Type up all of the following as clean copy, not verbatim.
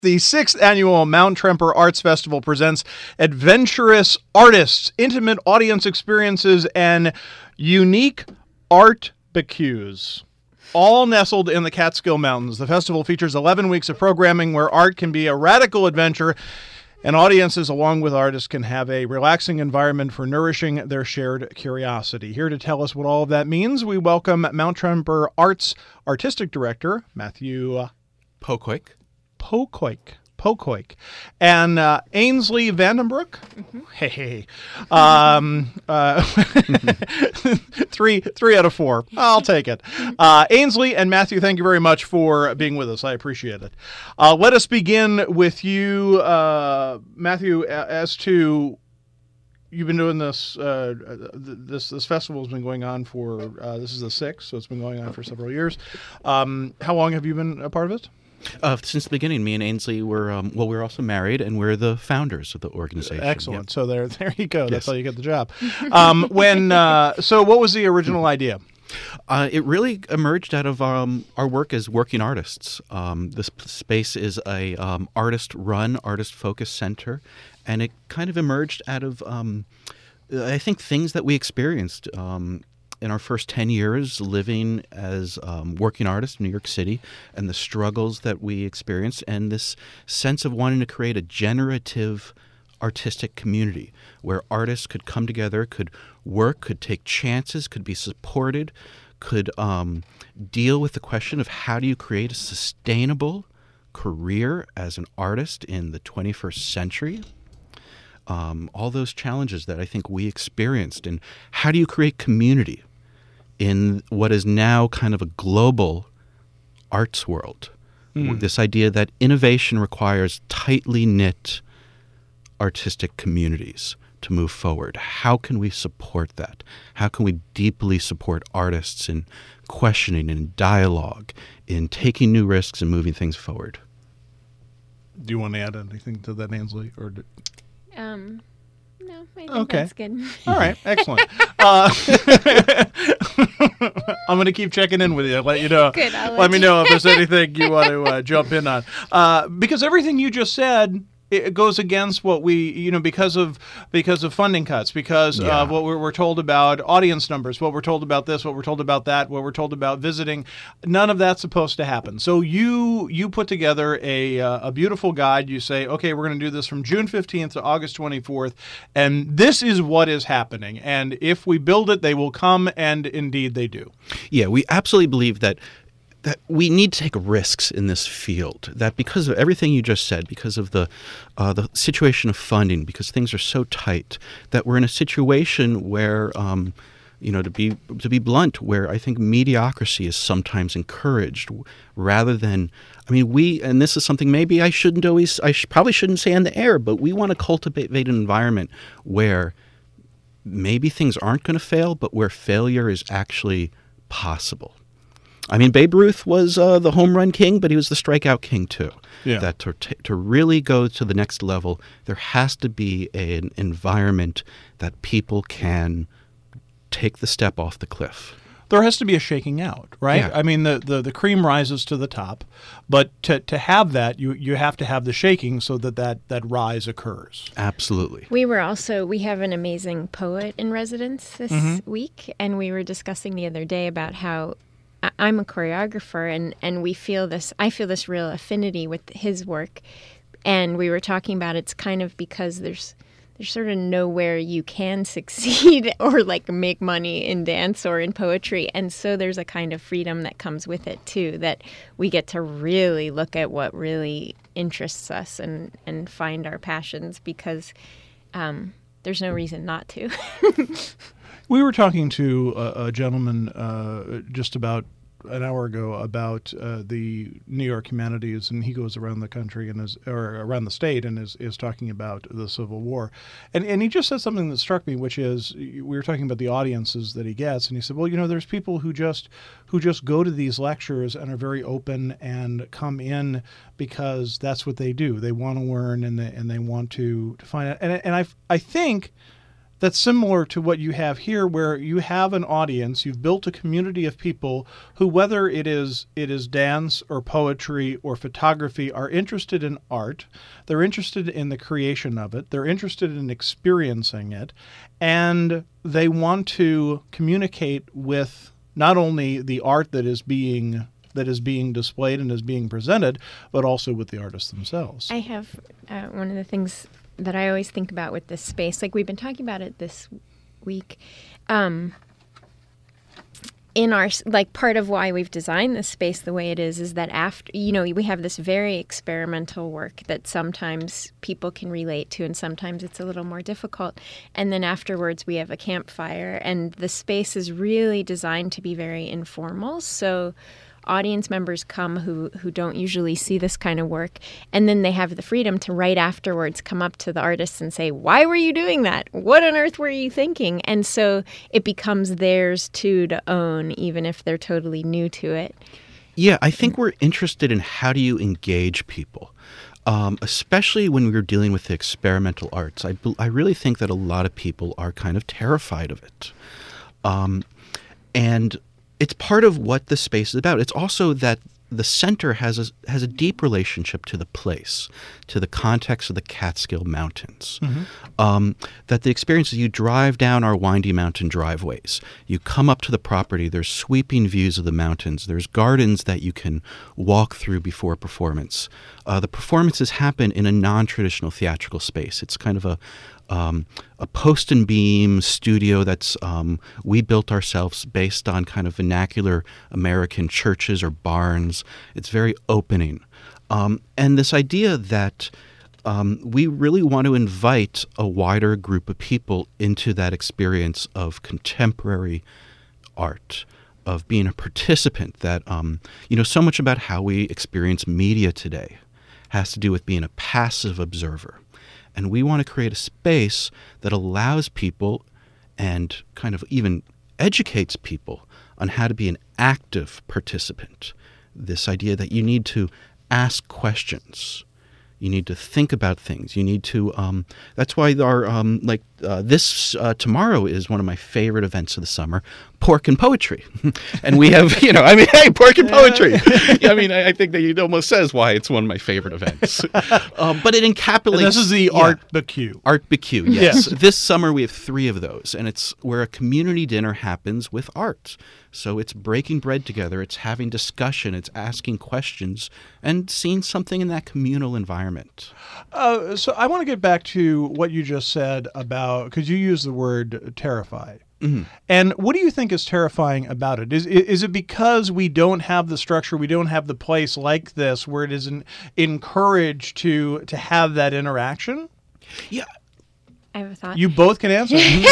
The 6th annual Mount Tremper Arts Festival presents adventurous artists, intimate audience experiences, and unique art barbecues, all nestled in the Catskill Mountains. The festival features 11 weeks of programming where art can be a radical adventure, and audiences, along with artists, can have a relaxing environment for nourishing their shared curiosity. Here to tell us what all of that means, we welcome Mount Tremper Arts Artistic Director Matthew Pocoik, and Ainsley Vandenbroek. Hey. Three out of four. I'll take it. Ainsley and Matthew, thank you very much for being with us. I appreciate it. Let us begin with you, Matthew, as to you've been doing this. This festival has been going on for this is the 6th, so it's been going on for several years. How long have you been a part of it? Since the beginning, me and Ainsley were, we're also married, and we're the founders of the organization. Excellent. Yep. So there you go. That's Yes. how you get the job. So what was the original idea? It really emerged out of our work as working artists. This space is a artist-run, artist-focused center, and it kind of emerged out of, I think, things that we experienced in our first 10 years living as working artists in New York City, and the struggles that we experienced, and this sense of wanting to create a generative artistic community where artists could come together, could work, could take chances, could be supported, could deal with the question of how do you create a sustainable career as an artist in the 21st century. All those challenges that I think we experienced, and how do you create community in what is now kind of a global arts world. This idea that innovation requires tightly knit artistic communities to move forward. How can we support that? How can we deeply support artists in questioning and dialogue, in taking new risks and moving things forward? Do you want to add anything to that, Ainsley? Or No, I think Okay. that's good. all right, excellent. I'm going to keep checking in with you. Let you know. Good, I'll Let let me you- know if there's anything you want to jump in on, because everything you just said. It goes against what we, because of funding cuts, because Yeah. of what we're told about audience numbers, what we're told about this, what we're told about that, what we're told about visiting. None of that's supposed to happen. So you put together a beautiful guide. You say, okay, we're going to do this from June 15th to August 24th, and this is what is happening. And if we build it, they will come, and indeed they do. Yeah, we absolutely believe that we need to take risks in this field, that because of everything you just said, because of the situation of funding, because things are so tight, that we're in a situation where, to be blunt, where I think mediocrity is sometimes encouraged rather than, and this is something maybe I probably shouldn't say on the air, but we want to cultivate an environment where maybe things aren't going to fail, but where failure is actually possible. Babe Ruth was the home run king, but he was the strikeout king too. Yeah. That to really go to the next level, there has to be an environment that people can take the step off the cliff. There has to be a shaking out, right? Yeah. The cream rises to the top, but to have that, you have to have the shaking so that rise occurs. Absolutely. We have an amazing poet in residence this week, and we were discussing the other day about how I'm a choreographer, and I feel this real affinity with his work, and we were talking about it's kind of because there's sort of nowhere you can succeed or like make money in dance or in poetry, and so there's a kind of freedom that comes with it too, that we get to really look at what really interests us and find our passions, because there's no reason not to. We were talking to a gentleman just about an hour ago about the New York Humanities, and he goes around the country or around the state and is talking about the Civil War, and he just said something that struck me, which is we were talking about the audiences that he gets, and he said, well, there's people who just go to these lectures and are very open and come in because that's what they do. They want to learn and they want to find out, and I think that's similar to what you have here, where you have an audience, you've built a community of people who, whether it is dance or poetry or photography, are interested in art. They're interested in the creation of it. They're interested in experiencing it. And they want to communicate with not only the art that is being displayed and is being presented, but also with the artists themselves. I have one of the things that I always think about with this space, like we've been talking about it this week, in our, like, part of why we've designed this space the way it is that after, we have this very experimental work that sometimes people can relate to and sometimes it's a little more difficult. And then afterwards we have a campfire, and the space is really designed to be very informal. So audience members come who don't usually see this kind of work, and then they have the freedom to right afterwards come up to the artists and say, why were you doing that? What on earth were you thinking? And so it becomes theirs too to own, even if they're totally new to it. Yeah, I think we're interested in how do you engage people, especially when we're dealing with the experimental arts. I really think that a lot of people are kind of terrified of it. And it's part of what the space is about. It's also that the center has a deep relationship to the place, to the context of the Catskill Mountains. Mm-hmm. That the experience is you drive down our windy mountain driveways. You come up to the property. There's sweeping views of the mountains. There's gardens that you can walk through before a performance. The performances happen in a non-traditional theatrical space. It's kind of a post and beam studio that's we built ourselves based on kind of vernacular American churches or barns. It's very opening. And this idea that we really want to invite a wider group of people into that experience of contemporary art, of being a participant, that, so much about how we experience media today has to do with being a passive observer. And we want to create a space that allows people and kind of even educates people on how to be an active participant. This idea that you need to ask questions. You need to think about things. You need to, that's why our, this tomorrow is one of my favorite events of the summer, Pork and Poetry. And we have, hey, Pork and Poetry. I think that it almost says why it's one of my favorite events. But it encapsulates. And this is the Art BQ. Art BQ, yes. This summer we have 3 of those, and it's where a community dinner happens with art. So it's breaking bread together, it's having discussion, it's asking questions, and seeing something in that communal environment. So I want to get back to what you just said about, because you used the word terrified. Mm-hmm. And what do you think is terrifying about it? Is it because we don't have the structure, we don't have the place like this where it isn't encouraged to have that interaction? Yeah. I have a thought. You both can answer. Welcome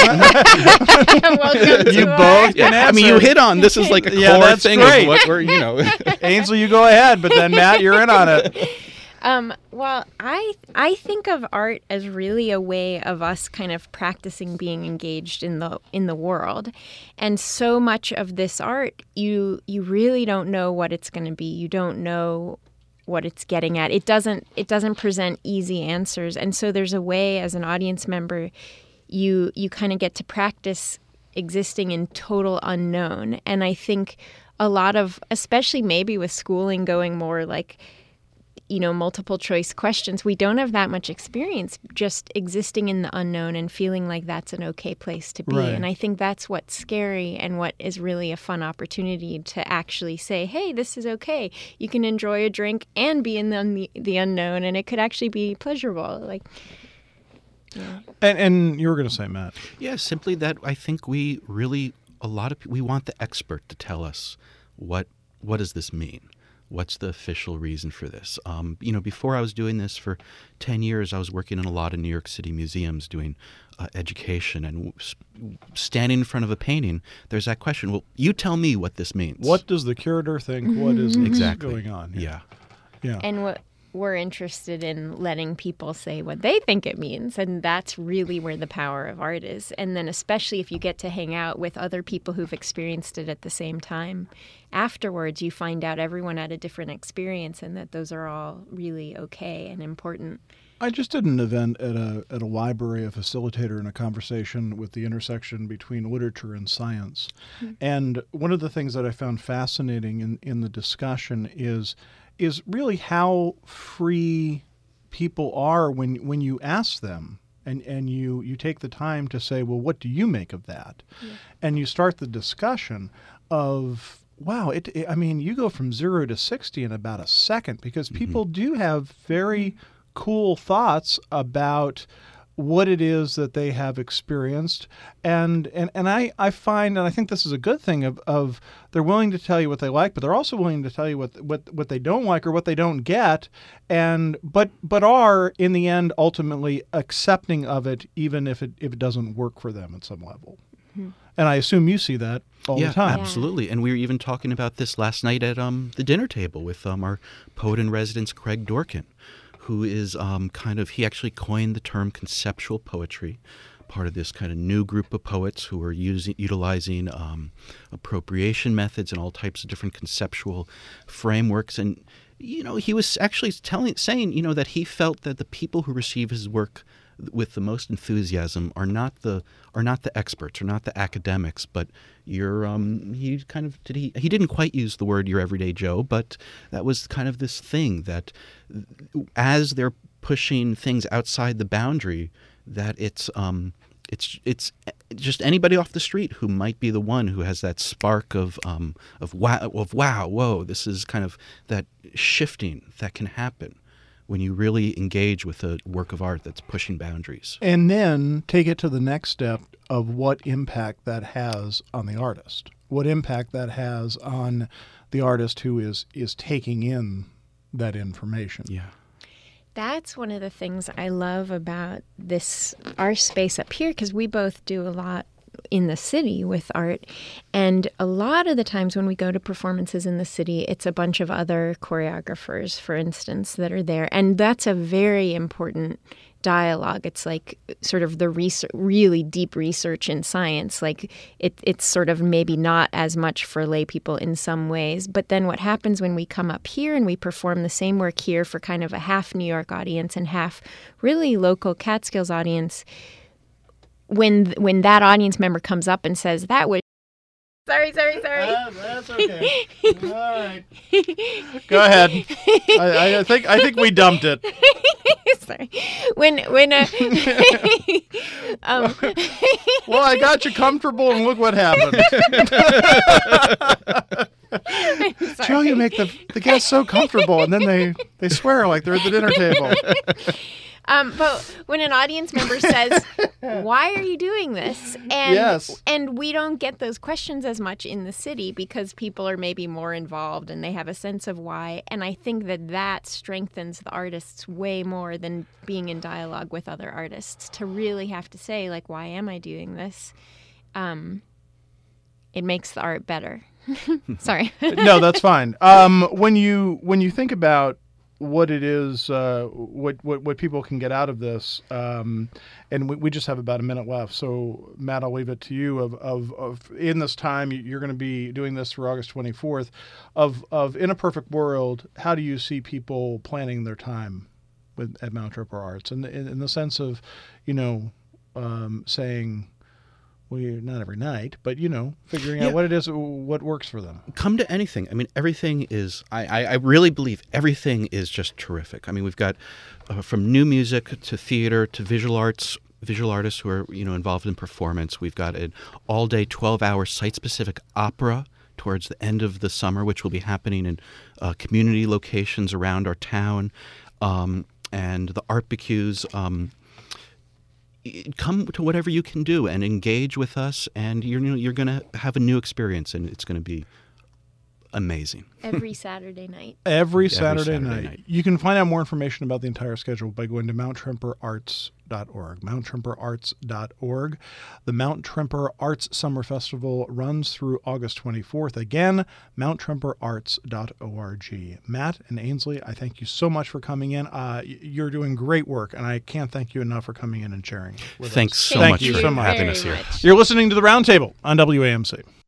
you both can answer. You hit on this is like a core thing great. of what we're, Ainsley, you go ahead, but then Matt, you're in on it. Well, I think of art as really a way of us kind of practicing being engaged in the world. And so much of this art, you really don't know what it's going to be. You don't know what it's getting at. It doesn't present easy answers. And so there's a way as an audience member, you kind of get to practice existing in total unknown. And I think a lot of, especially maybe with schooling going more like, multiple choice questions, we don't have that much experience just existing in the unknown and feeling like that's an okay place to be. Right. And I think that's what's scary and what is really a fun opportunity to actually say, hey, this is okay. You can enjoy a drink and be in the unknown, and it could actually be pleasurable. Like, yeah. And you were going to say, Matt. Yeah, simply that I think we want the expert to tell us what does this mean? What's the official reason for this? Before I was doing this for 10 years, I was working in a lot of New York City museums doing education, and standing in front of a painting, there's that question, well, you tell me what this means. What does the curator think? What is exactly going on here? Yeah. And we're interested in letting people say what they think it means. And that's really where the power of art is. And then especially if you get to hang out with other people who've experienced it at the same time, afterwards you find out everyone had a different experience and that those are all really okay and important. I just did an event at a library, a facilitator in a conversation with the intersection between literature and science. Mm-hmm. And one of the things that I found fascinating in the discussion is really how free people are when you ask them and you take the time to say, well, what do you make of that? Yeah. And you start the discussion of, wow, I mean, you go from 0 to 60 in about a second, because people do have very cool thoughts about what it is that they have experienced, and I find, and I think this is a good thing, of they're willing to tell you what they like, but they're also willing to tell you what they don't like or what they don't get, and but are in the end ultimately accepting of it, even if it doesn't work for them at some level. Mm-hmm. And I assume you see that all the time. Yeah, absolutely. And we were even talking about this last night at the dinner table with our poet in residence, Craig Dorkin, who is he actually coined the term conceptual poetry, part of this kind of new group of poets who are utilizing appropriation methods and all types of different conceptual frameworks. And, he was actually saying, that he felt that the people who receive his work with the most enthusiasm are not the experts, or not the academics, but he didn't quite use the word your everyday Joe, but that was kind of this thing that as they're pushing things outside the boundary, that it's just anybody off the street who might be the one who has that spark of wow, whoa, this is kind of that shifting that can happen when you really engage with a work of art that's pushing boundaries. And then take it to the next step of what impact that has on the artist. What impact that has on the artist who is taking in that information. Yeah. That's one of the things I love about our space up here, because we both do a lot in the city with art. And a lot of the times when we go to performances in the city, it's a bunch of other choreographers, for instance, that are there. And that's a very important dialogue. It's like sort of the really deep research in science. Like it's sort of maybe not as much for lay people in some ways. But then what happens when we come up here and we perform the same work here for kind of a half New York audience and half really local Catskills audience, when that audience member comes up and says, that was sorry. That's okay. All right. Go ahead. I think we dumped it. Sorry. When well, I got you comfortable, and look what happened. Joe, you make the guests so comfortable, and then they swear like they're at the dinner table. But when an audience member says, why are you doing this? And we don't get those questions as much in the city because people are maybe more involved and they have a sense of why. And I think that strengthens the artists way more than being in dialogue with other artists, to really have to say, like, why am I doing this? It makes the art better. Sorry. No, that's fine. When you think about what it is, what people can get out of this, and we just have about a minute left. So, Matt, I'll leave it to you. Of in this time, you're going to be doing this through August 24th. Of in a perfect world, how do you see people planning their time at Mount Tremper Arts, and in the sense of, saying, well, not every night, but, figuring out what it is, what works for them. Come to anything. I mean, everything is, I really believe everything is just terrific. I mean, we've got from new music to theater to visual artists who are, involved in performance. We've got an all-day 12-hour site-specific opera towards the end of the summer, which will be happening in community locations around our town, and the art BQs. Come to whatever you can do and engage with us, and you're going to have a new experience, and it's going to be amazing. Every Saturday night. Every Saturday Saturday night. night. You can find out more information about the entire schedule by going to mounttramperarts.org. mounttramperarts.org. The Mount Tremper Arts Summer Festival runs through August 24th. Again, mounttramperarts.org. Matt and Ainsley, I thank you so much for coming in. You're doing great work, and I can't thank you enough for coming in and sharing with Thanks us. so Thank much you for so much. having very us here. much. You're listening to The Roundtable on WAMC.